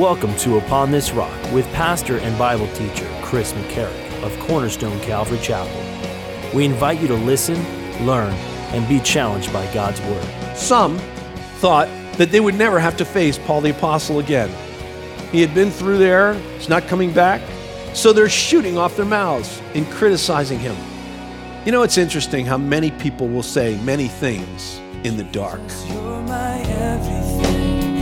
Welcome to Upon This Rock with pastor and Bible teacher Chris McCarrick of Cornerstone Calvary Chapel. We invite you to listen, learn, and be challenged by God's Word. Some thought that they would never have to face Paul the Apostle again. He had been through there, he's not coming back, so they're shooting off their mouths in criticizing him. You know, it's interesting how many people will say many things in the dark. You're my everything.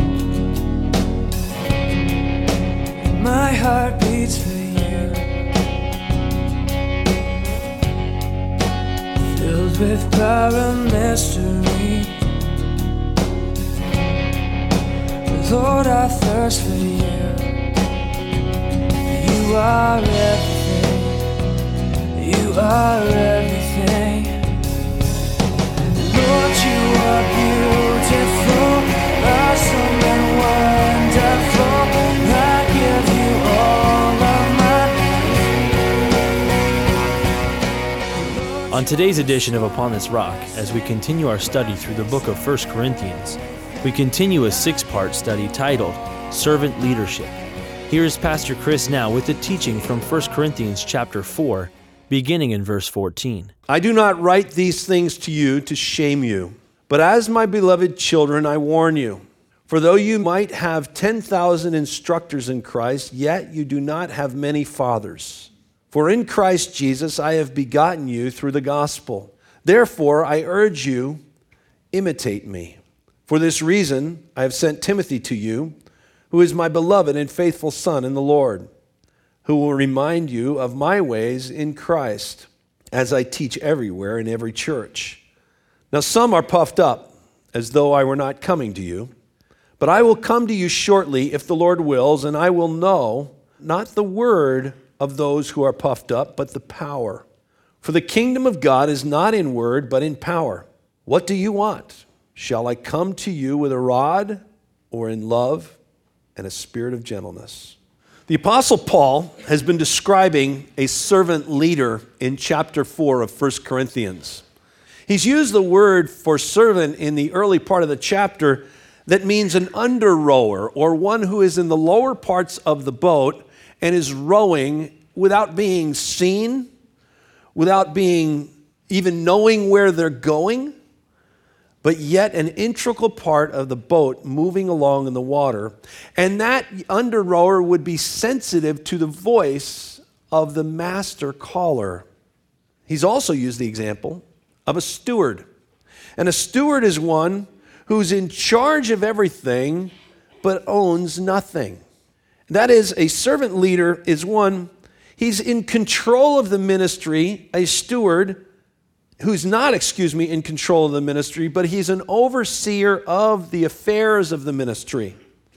My heart beats for you. Filled with power and mystery. Lord, I thirst for you. You are everything. You are everything. Lord, you are beautiful, awesome and wonderful. I give you all of my. On today's edition of Upon This Rock, as we continue our study through the book of 1 Corinthians, we continue a 6-part study titled Servant Leadership. Here's Pastor Chris now with the teaching from 1 Corinthians chapter 4, beginning in verse 14. I do not write these things to you to shame you, but as my beloved children, I warn you. For though you might have 10,000 instructors in Christ, yet you do not have many fathers. For in Christ Jesus I have begotten you through the gospel. Therefore I urge you, imitate me. For this reason I have sent Timothy to you, who is my beloved and faithful son in the Lord, who will remind you of my ways in Christ, as I teach everywhere in every church. Now some are puffed up, as though I were not coming to you. But I will come to you shortly, if the Lord wills, and I will know, not the word of those who are puffed up, but the power. For the kingdom of God is not in word, but in power. What do you want? Shall I come to you with a rod, or in love and a spirit of gentleness? The Apostle Paul has been describing a servant leader in chapter 4 of 1 Corinthians. He's used the word for servant in the early part of the chapter that means an under-rower, or one who is in the lower parts of the boat and is rowing without being seen, without being even knowing where they're going, but yet an integral part of the boat moving along in the water. And that under-rower would be sensitive to the voice of the master caller. He's also used the example of a steward. And a steward is one who's in charge of everything but owns nothing. That is, a servant leader is one, he's in control of the ministry, a steward who's not, in control of the ministry, but he's an overseer of the affairs of the ministry.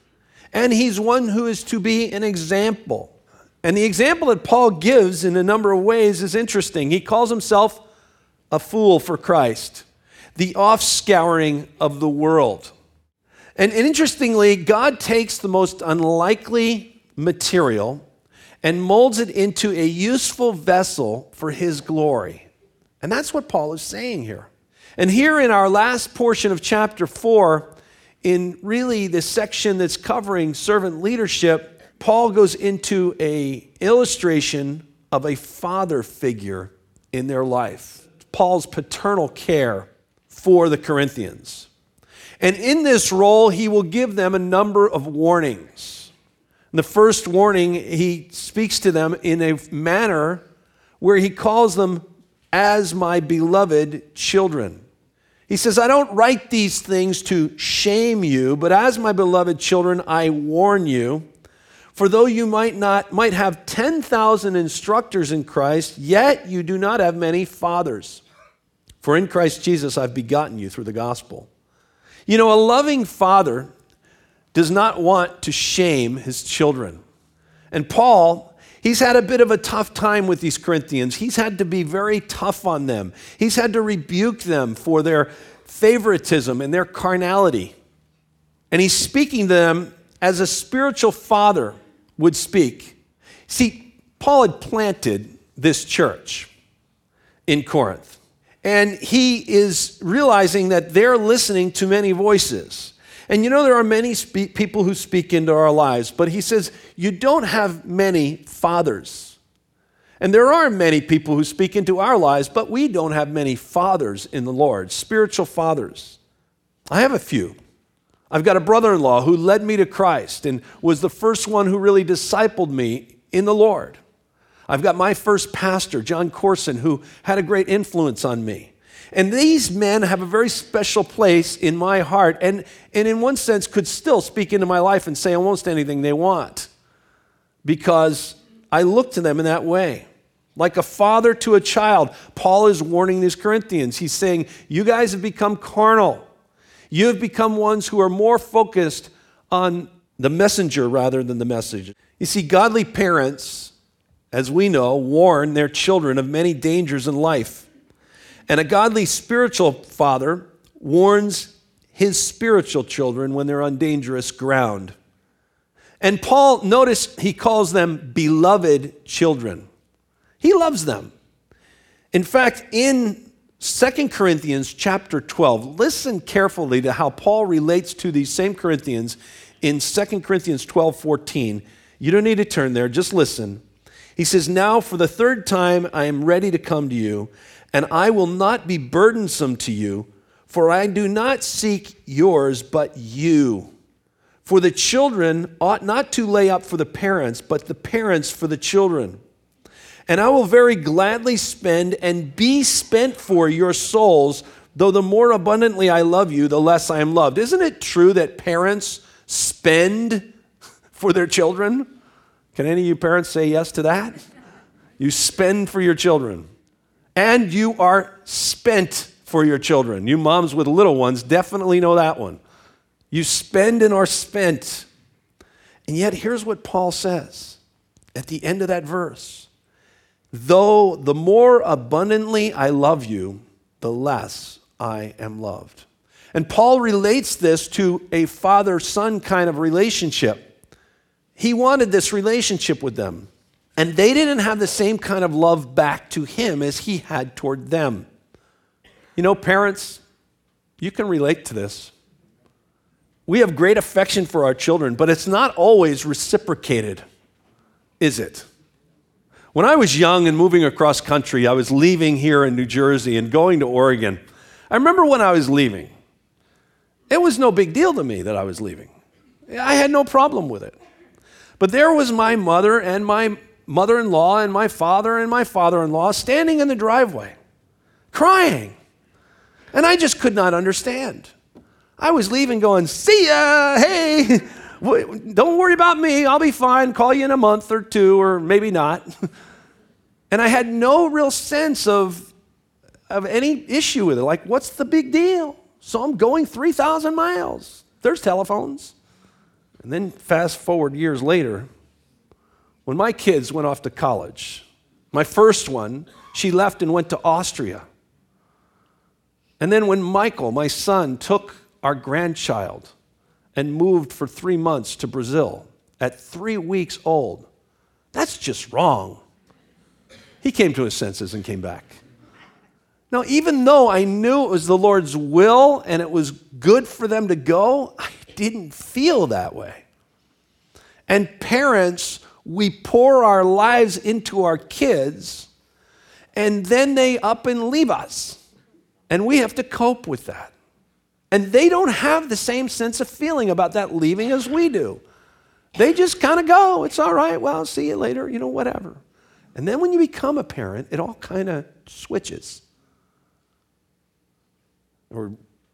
And he's one who is to be an example. And the example that Paul gives in a number of ways is interesting. He calls himself a fool for Christ, the offscouring of the world. And interestingly, God takes the most unlikely material and molds it into a useful vessel for his glory. And that's what Paul is saying here. And here in our last portion of chapter 4, in really the section that's covering servant leadership, Paul goes into an illustration of a father figure in their life. Paul's paternal care for the Corinthians. And in this role, he will give them a number of warnings. In the first warning, he speaks to them in a manner where he calls them as my beloved children. He says, I don't write these things to shame you, but as my beloved children, I warn you. For though you might have 10,000 instructors in Christ, yet you do not have many fathers. For in Christ Jesus I've begotten you through the gospel. You know, a loving father does not want to shame his children. And Paul, he's had a bit of a tough time with these Corinthians. He's had to be very tough on them. He's had to rebuke them for their favoritism and their carnality. And he's speaking to them as a spiritual father would speak. See, Paul had planted this church in Corinth. And he is realizing that they're listening to many voices. And you know, there are many people who speak into our lives, but he says, you don't have many fathers. And there are many people who speak into our lives, but we don't have many fathers in the Lord, spiritual fathers. I have a few. I've got a brother-in-law who led me to Christ and was the first one who really discipled me in the Lord. I've got my first pastor, John Corson, who had a great influence on me. And these men have a very special place in my heart and in one sense could still speak into my life and say almost anything they want because I look to them in that way. Like a father to a child, Paul is warning these Corinthians. He's saying, you guys have become carnal. You have become ones who are more focused on the messenger rather than the message. You see, godly parents, as we know, warn their children of many dangers in life. And a godly spiritual father warns his spiritual children when they're on dangerous ground. And Paul, notice he calls them beloved children. He loves them. In fact, in 2 Corinthians chapter 12, listen carefully to how Paul relates to these same Corinthians in 2 Corinthians 12:14. You don't need to turn there, just listen. He says, now for the third time I am ready to come to you, and I will not be burdensome to you, for I do not seek yours, but you. For the children ought not to lay up for the parents, but the parents for the children. And I will very gladly spend and be spent for your souls, though the more abundantly I love you, the less I am loved. Isn't it true that parents spend for their children? Can any of you parents say yes to that? You spend for your children. And you are spent for your children. You moms with little ones definitely know that one. You spend and are spent. And yet here's what Paul says at the end of that verse. Though the more abundantly I love you, the less I am loved. And Paul relates this to a father-son kind of relationship. He wanted this relationship with them. And they didn't have the same kind of love back to him as he had toward them. You know, parents, you can relate to this. We have great affection for our children, but it's not always reciprocated, is it? When I was young and moving across country, I was leaving here in New Jersey and going to Oregon. I remember when I was leaving, it was no big deal to me that I was leaving. I had no problem with it. But there was my mother and my mother-in-law and my father-in-law standing in the driveway, crying. And I just could not understand. I was leaving going, see ya, hey, don't worry about me, I'll be fine, call you in a month or two, or maybe not. And I had no real sense of any issue with it, like what's the big deal? So I'm going 3,000 miles. There's telephones. And then fast forward years later, when my kids went off to college, my first one, she left and went to Austria. And then when Michael, my son, took our grandchild and moved for 3 months to Brazil at 3 weeks old, that's just wrong. He came to his senses and came back. Now, even though I knew it was the Lord's will and it was good for them to go, I didn't feel that way. And parents, we pour our lives into our kids, and then they up and leave us. And we have to cope with that. And they don't have the same sense of feeling about that leaving as we do. They just kind of go, it's all right, well, I'll see you later, whatever. And then when you become a parent, it all kind of switches. Or,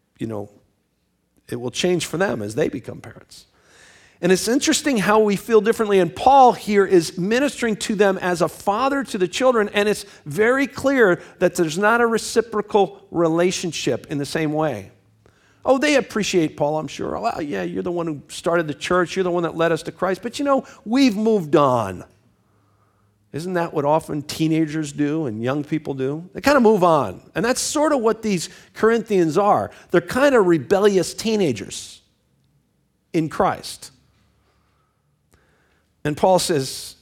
it will change for them as they become parents. And it's interesting how we feel differently. And Paul here is ministering to them as a father to the children. And it's very clear that there's not a reciprocal relationship in the same way. Oh, they appreciate Paul, I'm sure. Well, yeah, you're the one who started the church. You're the one that led us to Christ. But we've moved on. Isn't that what often teenagers do and young people do? They kind of move on. And that's sort of what these Corinthians are. They're kind of rebellious teenagers in Christ. And Paul says,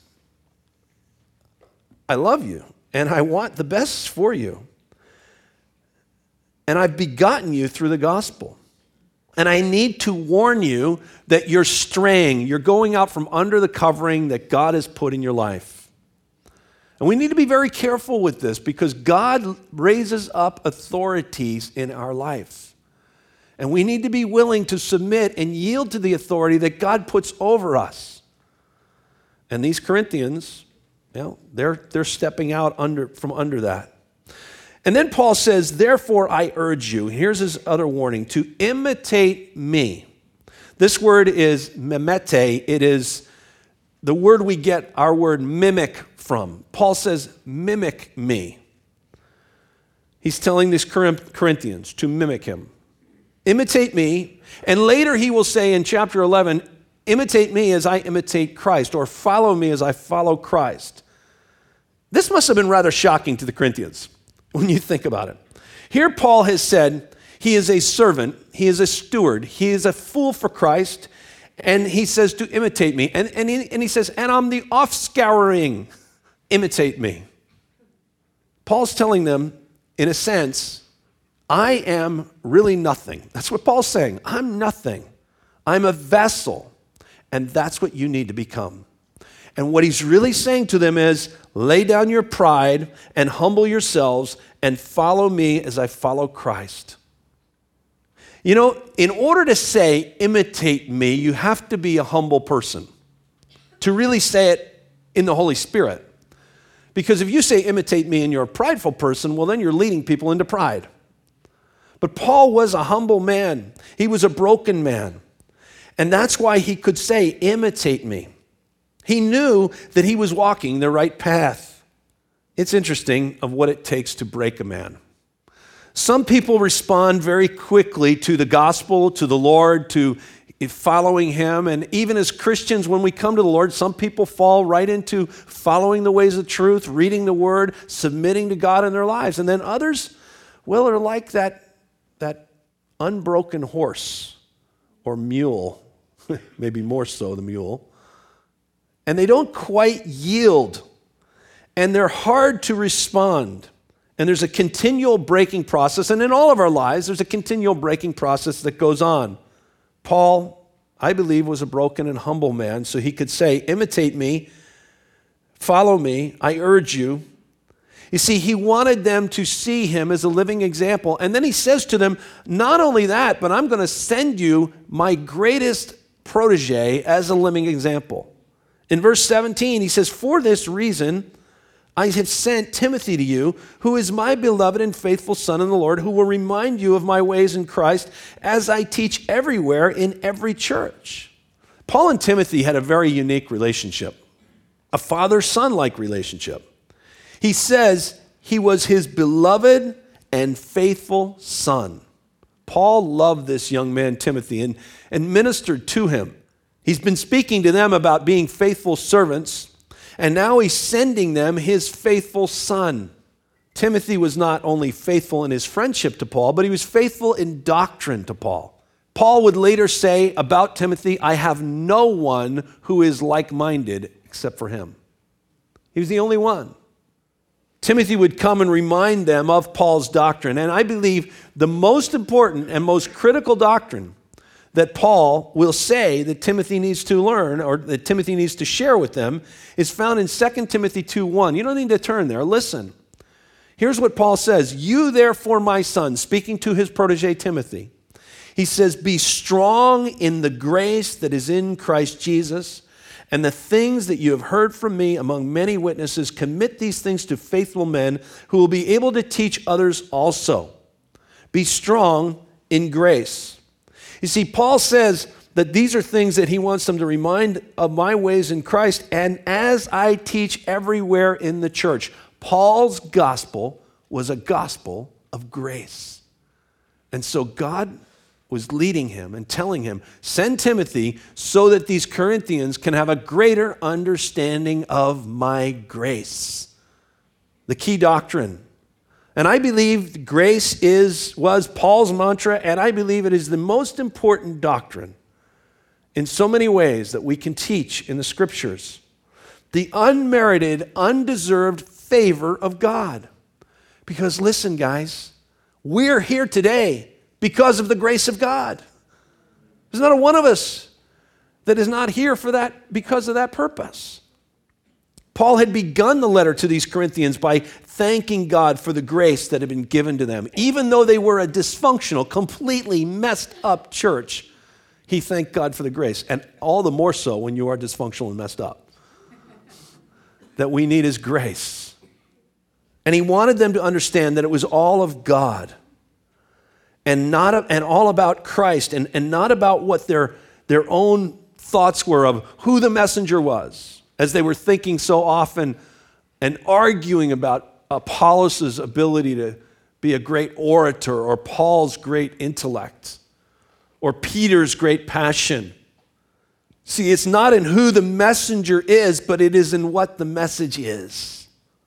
I love you, and I want the best for you. And I've begotten you through the gospel. And I need to warn you that you're straying. You're going out from under the covering that God has put in your life. And we need to be very careful with this because God raises up authorities in our life. And we need to be willing to submit and yield to the authority that God puts over us. And these Corinthians, they're stepping out from under that. And then Paul says, therefore I urge you, here's his other warning, to imitate me. This word is memete. It is the word we get our word mimic from. Paul says, mimic me. He's telling these Corinthians to mimic him. Imitate me. And later he will say in chapter 11, imitate me as I imitate Christ, or follow me as I follow Christ. This must have been rather shocking to the Corinthians when you think about it. Here Paul has said he is a servant, he is a steward, he is a fool for Christ, and he says to imitate me. And he says, and I'm the offscouring, imitate me. Paul's telling them, in a sense, I am really nothing. That's what Paul's saying. I'm nothing. I'm a vessel, and that's what you need to become. And what he's really saying to them is, lay down your pride and humble yourselves and follow me as I follow Christ. You know, in order to say, imitate me, you have to be a humble person to really say it in the Holy Spirit. Because if you say, imitate me, and you're a prideful person, well, then you're leading people into pride. But Paul was a humble man. He was a broken man. And that's why he could say, imitate me. He knew that he was walking the right path. It's interesting of what it takes to break a man. Some people respond very quickly to the gospel, to the Lord, to following him. And even as Christians, when we come to the Lord, some people fall right into following the ways of truth, reading the word, submitting to God in their lives. And then others, well, are like that unbroken horse or mule, maybe more so the mule. And they don't quite yield, and they're hard to respond. And there's a continual breaking process, and in all of our lives, there's a continual breaking process that goes on. Paul, I believe, was a broken and humble man, so he could say, imitate me, follow me, I urge you. You see, he wanted them to see him as a living example. And then he says to them, not only that, but I'm going to send you my greatest protege as a living example. In verse 17, he says, for this reason, I have sent Timothy to you, who is my beloved and faithful son in the Lord, who will remind you of my ways in Christ as I teach everywhere in every church. Paul and Timothy had a very unique relationship, a father-son-like relationship. He says he was his beloved and faithful son. Paul loved this young man, Timothy, and ministered to him. He's been speaking to them about being faithful servants, and now he's sending them his faithful son. Timothy was not only faithful in his friendship to Paul, but he was faithful in doctrine to Paul. Paul would later say about Timothy, I have no one who is like-minded except for him. He was the only one. Timothy would come and remind them of Paul's doctrine, and I believe the most important and most critical doctrine that Paul will say that Timothy needs to learn or that Timothy needs to share with them is found in 2 Timothy 2:1. You don't need to turn there. Listen. Here's what Paul says. You therefore, my son, speaking to his protege Timothy, he says, be strong in the grace that is in Christ Jesus, and the things that you have heard from me among many witnesses, commit these things to faithful men who will be able to teach others also. Be strong in grace. You see, Paul says that these are things that he wants them to remind of my ways in Christ, and as I teach everywhere in the church. Paul's gospel was a gospel of grace. And so God was leading him and telling him, send Timothy so that these Corinthians can have a greater understanding of my grace. The key doctrine. And I believe grace was Paul's mantra, and I believe it is the most important doctrine in so many ways that we can teach in the scriptures. The unmerited, undeserved favor of God. Because listen, guys, we're here today because of the grace of God. There's not a one of us that is not here for that because of that purpose. Paul had begun the letter to these Corinthians by thanking God for the grace that had been given to them. Even though they were a dysfunctional, completely messed up church, he thanked God for the grace. And all the more so when you are dysfunctional and messed up. That we need his grace. And he wanted them to understand that it was all of God and all about Christ and not about what their own thoughts were of who the messenger was, as they were thinking so often and arguing about Apollos' ability to be a great orator or Paul's great intellect or Peter's great passion. See, it's not in who the messenger is, but it is in what the message is.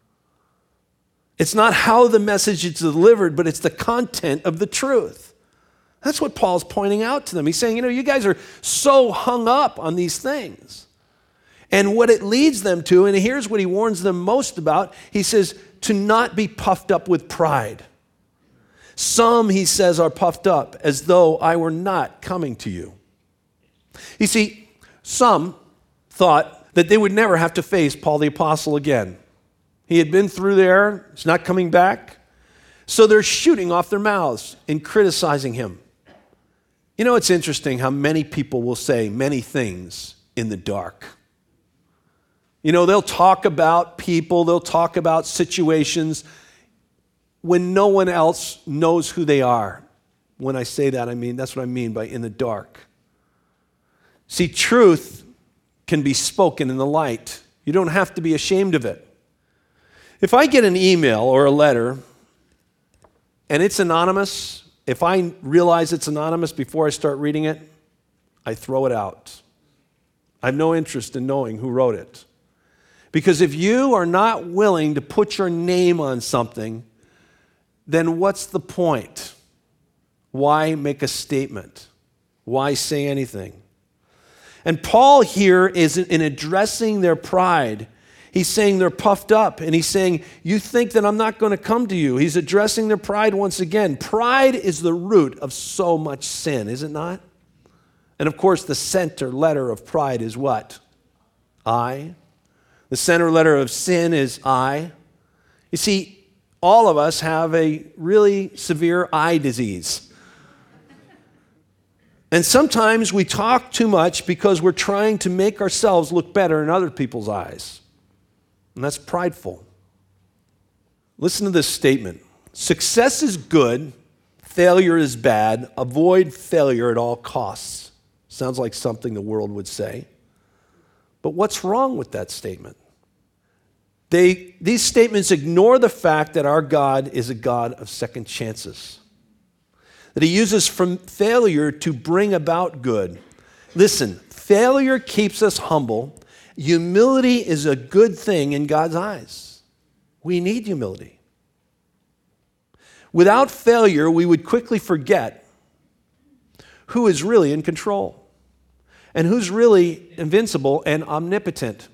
It's not how the message is delivered, but it's the content of the truth. That's what Paul's pointing out to them. He's saying, you guys are so hung up on these things. And what it leads them to, and here's what he warns them most about, he says, to not be puffed up with pride. Some, he says, are puffed up as though I were not coming to you. You see, some thought that they would never have to face Paul the Apostle again. He had been through there, he's not coming back. So they're shooting off their mouths and criticizing him. It's interesting how many people will say many things in the dark. They'll talk about people, they'll talk about situations when no one else knows who they are. When I say that, that's what I mean by in the dark. See, truth can be spoken in the light. You don't have to be ashamed of it. If I get an email or a letter and it's anonymous, if I realize it's anonymous before I start reading it, I throw it out. I have no interest in knowing who wrote it. Because if you are not willing to put your name on something, then what's the point? Why make a statement? Why say anything? And Paul here is in addressing their pride. He's saying they're puffed up, and he's saying, you think that I'm not going to come to you. He's addressing their pride once again. Pride is the root of so much sin, is it not? And of course, the center letter of pride is what? I. The center letter of sin is I. You see, all of us have a really severe eye disease. And sometimes we talk too much because we're trying to make ourselves look better in other people's eyes. And that's prideful. Listen to this statement. Success is good, failure is bad. Avoid failure at all costs. Sounds like something the world would say. But what's wrong with that statement? These statements ignore the fact that our God is a God of second chances. That he uses from failure to bring about good. Listen, failure keeps us humble. Humility is a good thing in God's eyes. We need humility. Without failure, we would quickly forget who is really in control and who's really invincible and omnipotent.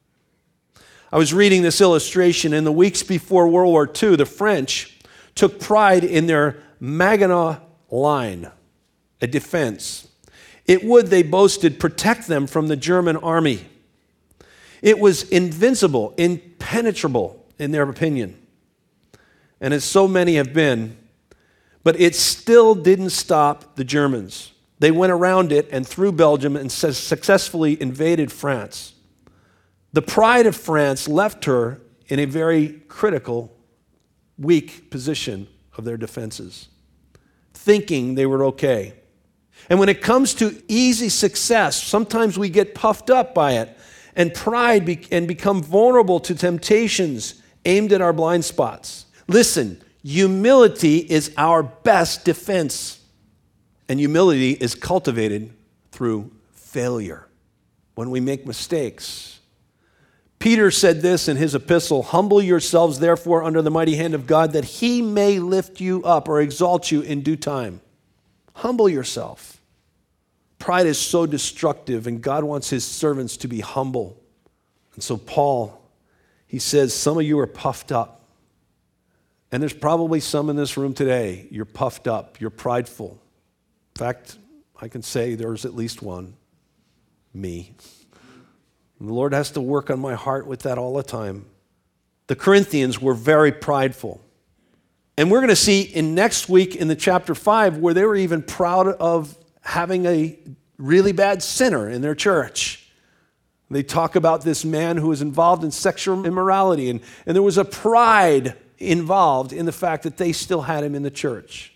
I was reading this illustration. In the weeks before World War II, the French took pride in their Maginot Line, a defense. It would, they boasted, protect them from the German army. It was invincible, impenetrable in their opinion, and as so many have been, but it still didn't stop the Germans. They went around it and through Belgium and successfully invaded France. The pride of France left her in a very critical, weak position of their defenses, thinking they were okay. And when it comes to easy success, sometimes we get puffed up by it and pride and become vulnerable to temptations aimed at our blind spots. Listen, humility is our best defense, and humility is cultivated through failure. When we make mistakes, Peter said this in his epistle, humble yourselves therefore under the mighty hand of God that he may lift you up or exalt you in due time. Humble yourself. Pride is so destructive and God wants his servants to be humble. And so Paul, he says, some of you are puffed up. And there's probably some in this room today, you're puffed up, you're prideful. In fact, I can say there's at least one, me. And the Lord has to work on my heart with that all the time. The Corinthians were very prideful. And we're going to see in next week in the chapter 5 where they were even proud of having a really bad sinner in their church. They talk about this man who was involved in sexual immorality, and there was a pride involved in the fact that they still had him in the church.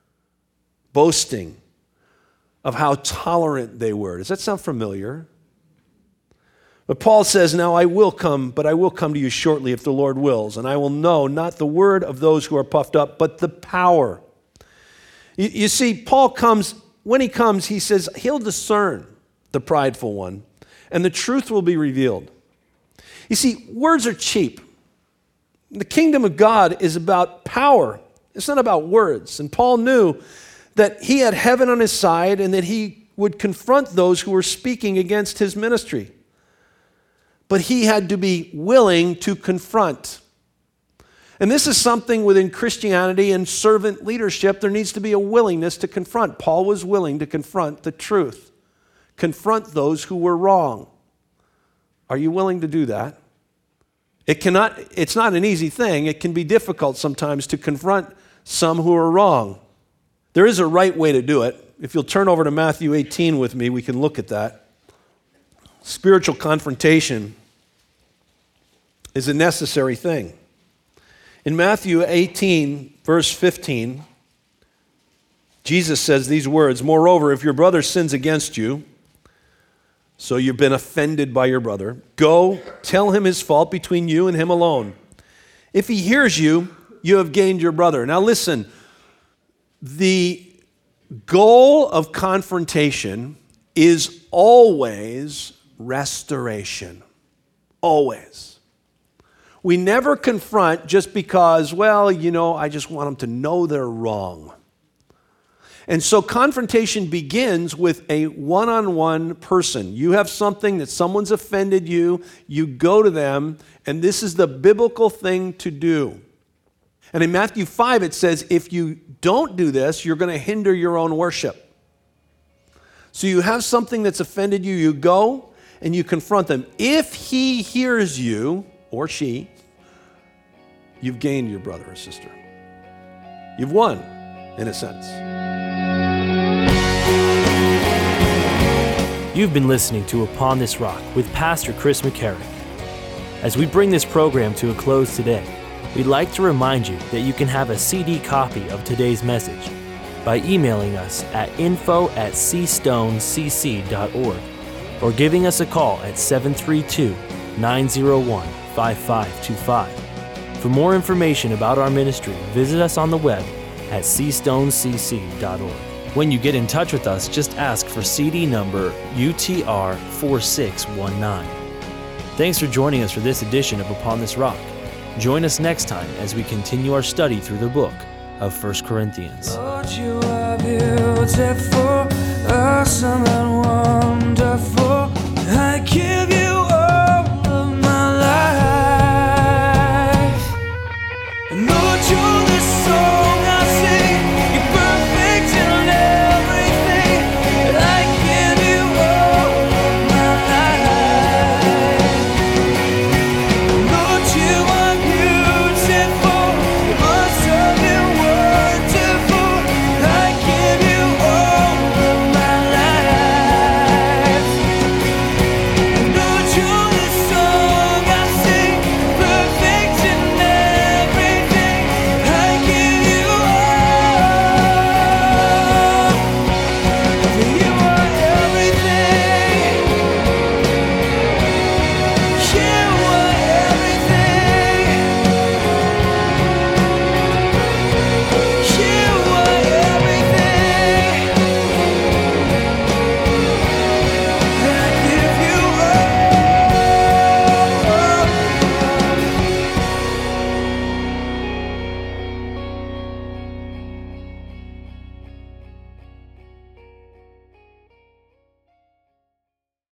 Boasting of how tolerant they were. Does that sound familiar? But Paul says, now I will come, but I will come to you shortly if the Lord wills, and I will know not the word of those who are puffed up, but the power. You see, Paul comes, when he comes, he says he'll discern the prideful one, and the truth will be revealed. You see, words are cheap. The kingdom of God is about power. It's not about words. And Paul knew that he had heaven on his side and that he would confront those who were speaking against his ministry. But he had to be willing to confront. And this is something within Christianity and servant leadership. There needs to be a willingness to confront. Paul was willing to confront the truth, confront those who were wrong. Are you willing to do that? It's not an easy thing. It can be difficult sometimes to confront some who are wrong. There is a right way to do it. If you'll turn over to Matthew 18 with me, we can look at that. Spiritual confrontation is a necessary thing. In Matthew 18, verse 15, Jesus says these words, moreover, if your brother sins against you, so you've been offended by your brother, go tell him his fault between you and him alone. If he hears you, you have gained your brother. Now listen, the goal of confrontation is always restoration. Always. We never confront just because, I just want them to know they're wrong. And so confrontation begins with a one-on-one person. You have something that someone's offended you, you go to them, and this is the biblical thing to do. And in Matthew 5 it says, if you don't do this, you're going to hinder your own worship. So you have something that's offended you, you go and you confront them. If he hears you, or she, you've gained your brother or sister. You've won, in a sense. You've been listening to Upon This Rock with Pastor Chris McCarrick. As we bring this program to a close today, we'd like to remind you that you can have a CD copy of today's message by emailing us at info@cstonecc.org or giving us a call at 732-901-5525. For more information about our ministry, visit us on the web at cstonecc.org. When you get in touch with us, just ask for CD number UTR 4619. Thanks for joining us for this edition of Upon This Rock. Join us next time as we continue our study through the book of 1 Corinthians. Lord, you are beautiful, awesome and wonderful.